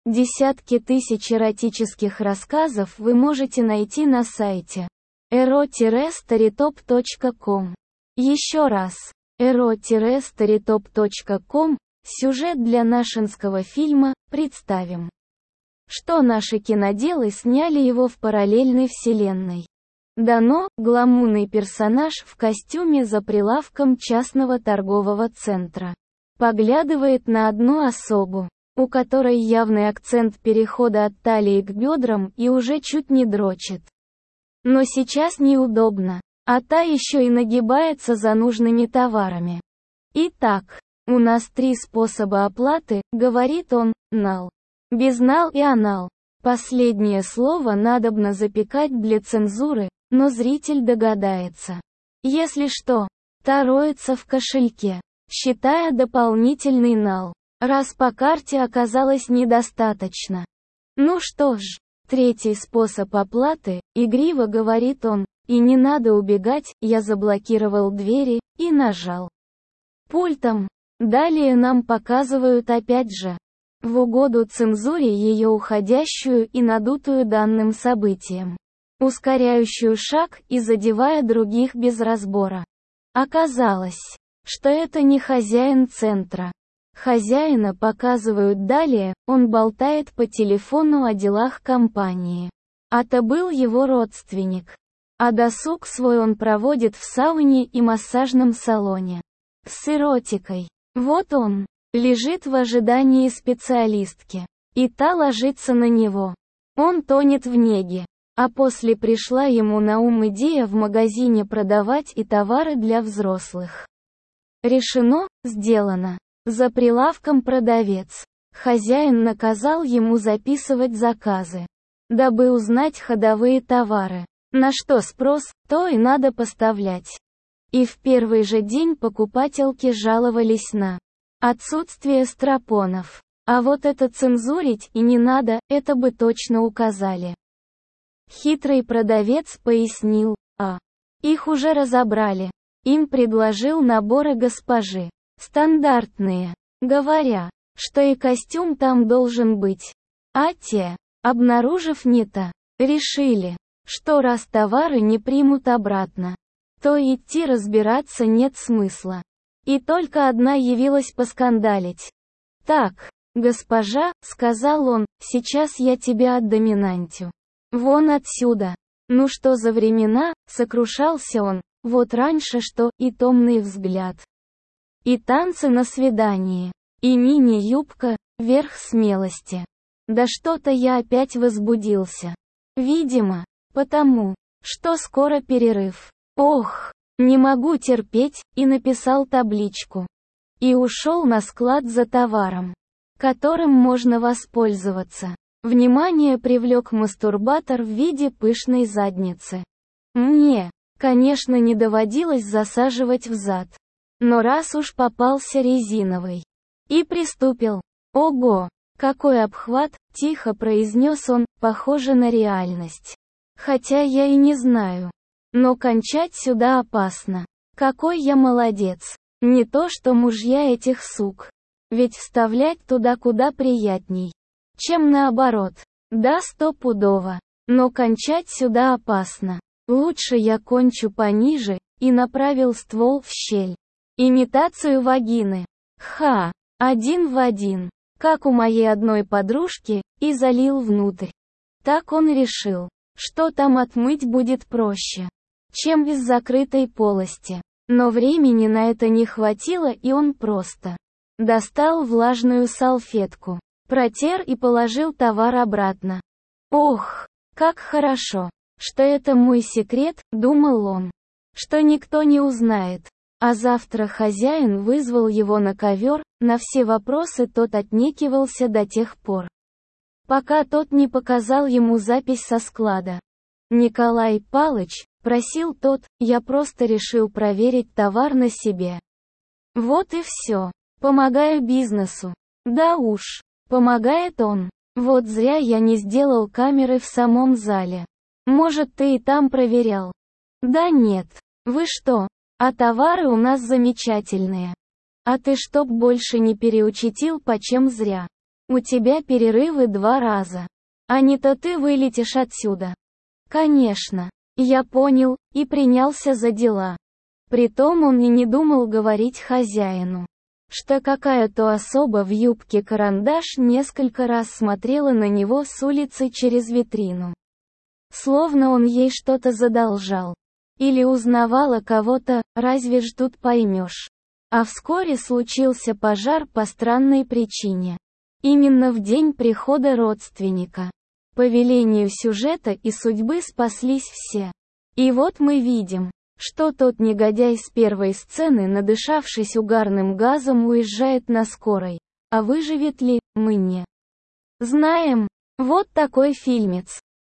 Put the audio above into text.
Десятки тысяч эротических рассказов вы можете найти на сайте ero-storytop.com. Еще раз, ero-storytop.com. Сюжет для нашинского фильма представим. Что наши киноделы сняли его в параллельной вселенной. Дано, гламурный персонаж в костюме за прилавком частного торгового центра. Поглядывает на одну особу, у которой явный акцент перехода от талии к бедрам и уже чуть не дрочит. Но сейчас неудобно, а та еще и нагибается за нужными товарами. Итак, у нас 3 способа оплаты, говорит он, нал, безнал и анал. Последнее слово надобно запекать для цензуры, но зритель догадается. Если что, та роется в кошельке, считая дополнительный нал, раз по карте оказалось недостаточно. Ну что ж, 3-й способ оплаты, игриво говорит он, и не надо убегать, я заблокировал двери, и нажал пультом. Далее нам показывают опять же, в угоду цензуре ее уходящую и надутую данным событиям, ускоряющую шаг и задевая других без разбора. Оказалось, что это не хозяин центра. Хозяина показывают далее, он болтает по телефону о делах компании. А-то был его родственник. А досуг свой он проводит в сауне и массажном салоне. С эротикой. Вот он, лежит в ожидании специалистки. И та ложится на него. Он тонет в неге. А после пришла ему на ум идея в магазине продавать и товары для взрослых. Решено, сделано. За прилавком продавец. Хозяин наказал ему записывать заказы, дабы узнать ходовые товары. На что спрос, то и надо поставлять. И в первый же день покупательки жаловались на отсутствие стропонов. А вот это цензурить и не надо, это бы точно указали. Хитрый продавец пояснил, их уже разобрали. Им предложил наборы госпожи. Стандартные. Говоря, что и костюм там должен быть. А те, обнаружив не то, решили, что раз товары не примут обратно, то идти разбираться нет смысла. И только одна явилась поскандалить. «Так, госпожа», — сказал он, — «сейчас я тебя отдоминантю. Вон отсюда». Ну что за времена, сокрушался он, вот раньше что, и томный взгляд. И танцы на свидании, и мини-юбка, верх смелости. Да что-то я опять возбудился. Видимо, потому, что скоро перерыв. Ох, не могу терпеть, и написал табличку. И ушел на склад за товаром, которым можно воспользоваться. Внимание привлек мастурбатор в виде пышной задницы. Мне, конечно, не доводилось засаживать в зад. Но раз уж попался резиновый. И приступил. Ого, какой обхват, тихо произнес он, похоже на реальность. Хотя я и не знаю. Но кончать сюда опасно. Какой я молодец. Не то что мужья этих сук. Ведь вставлять туда куда приятней, чем наоборот. Да, стопудово. Но кончать сюда опасно. Лучше я кончу пониже, и направил ствол в щель. Имитацию вагины. Ха, 1 в 1. Как у моей одной подружки, и залил внутрь. Так он решил, что там отмыть будет проще, чем из закрытой полости. Но времени на это не хватило, и он просто достал влажную салфетку, протер и положил товар обратно. Ох, как хорошо, что это мой секрет, думал он, что никто не узнает. А завтра хозяин вызвал его на ковер, на все вопросы тот отнекивался до тех пор, пока тот не показал ему запись со склада. «Николай Палыч», — просил тот, — «я просто решил проверить товар на себе. Вот и все. Помогаю бизнесу». Да уж, помогает он. Вот зря я не сделал камеры в самом зале. Может, ты и там проверял? Да нет. Вы что? А товары у нас замечательные. А ты чтоб больше не переучетил почем зря. У тебя перерывы 2 раза. А не то ты вылетишь отсюда. Конечно. Я понял, и принялся за дела. Притом он и не думал говорить хозяину, что какая-то особа в юбке-карандаш несколько раз смотрела на него с улицы через витрину. Словно он ей что-то задолжал. Или узнавала кого-то, разве ж тут поймешь. А вскоре случился пожар по странной причине. Именно в день прихода родственника. По велению сюжета и судьбы спаслись все. И вот мы видим, что тот негодяй с первой сцены, надышавшись угарным газом, уезжает на скорой. А выживет ли, мы не знаем. Вот такой фильмец.